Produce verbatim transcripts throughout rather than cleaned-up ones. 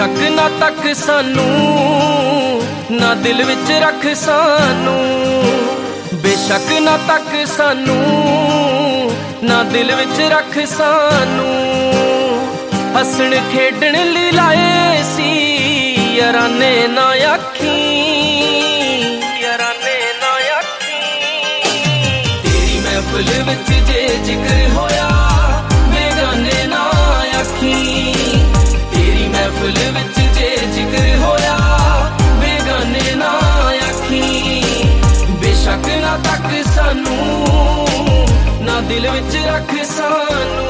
बेशक ना तक सानू ना दिल विच रख सानू, बेशक ना तक सानू ना दिल विच रख सानू। हसन खेडण लई लाए सी याराने ना आखी, याराने ना आखी। तेरी महफिल विच जे जिक्र होया बेगाने ना आखी, तेरी महफिल विच जे जिक्र होया बेगाने ना आखी। बेशक ना तक सानू ना दिल विच रख सानू।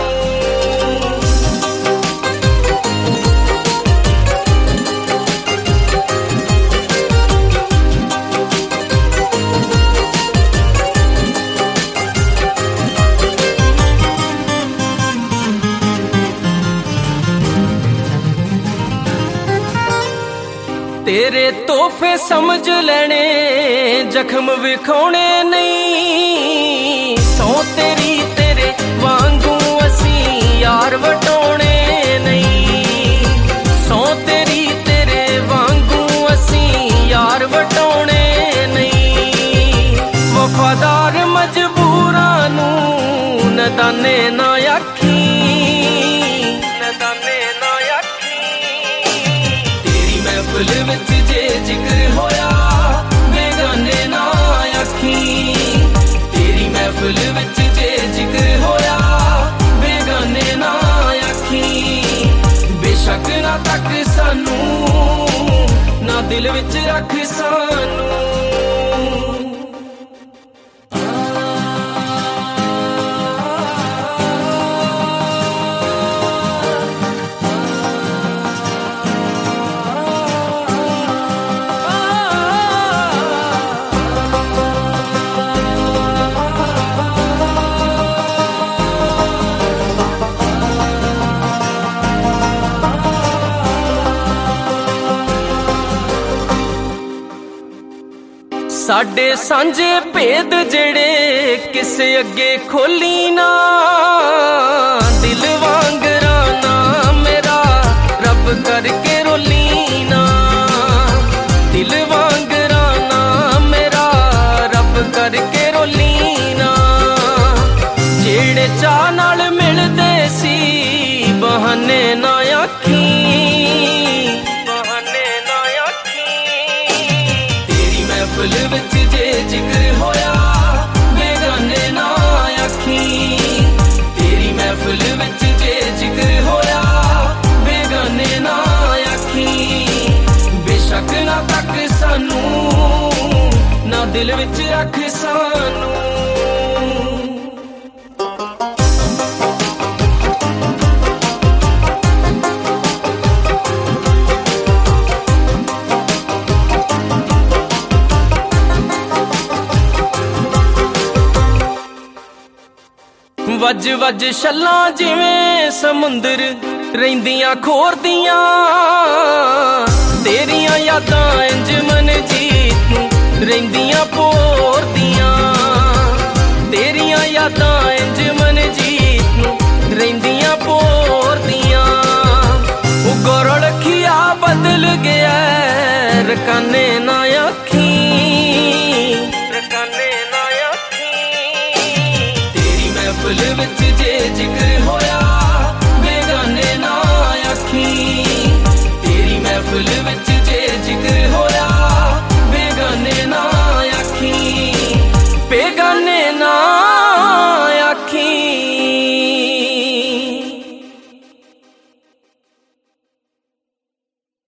तेरे तोहफे समझ लेने जख्म विखाने नहीं, सौ तेरी तेरे वांगू असी यार वटाने नहीं, सौ तेरी तेरे वांगू असी यार वटाने नहीं। वफादार मजबूरां नू नदाने ना आखी, नदाने ना आखी। तेरी महफिल विच जे जिक्र होया बेगाने ना आखी, तेरी महफिल विच जे जिक्र होया बेगाने ना आखी। बेशक ना तक सानू ना दिल विच रख सानू। साडे सांझे भेद जेड़े किसे अगे खोली ना, दिल वांगरा ना मेरा रब करके रोली ना, दिल वांगरा ना मेरा रब करके रोली ना। जेड़े चाह नाल मिलदे सी बहाने ना आखी, बहाने ना आखी। तेरी महफिल विच जे जिक्र होया बेगाने ना आखी, तेरी महफिल विच जे जिक्र होया बेगाने ना आखी। बेशक ना तक सानू ना दिल विच रख सानू। वज वज छल्लां जिवें समुंदर रहिंदियां खोरदियां, तेरियां यादां इंज मन जीत नूं रहिंदियां पोरदियां, तेरियां यादां इंज मन जीत नूं रहिंदियां पोरदियां। ओ गौर रखिया बदल गया रकाने ना आखी, रकाने ना आखी। तेरी महफिल विच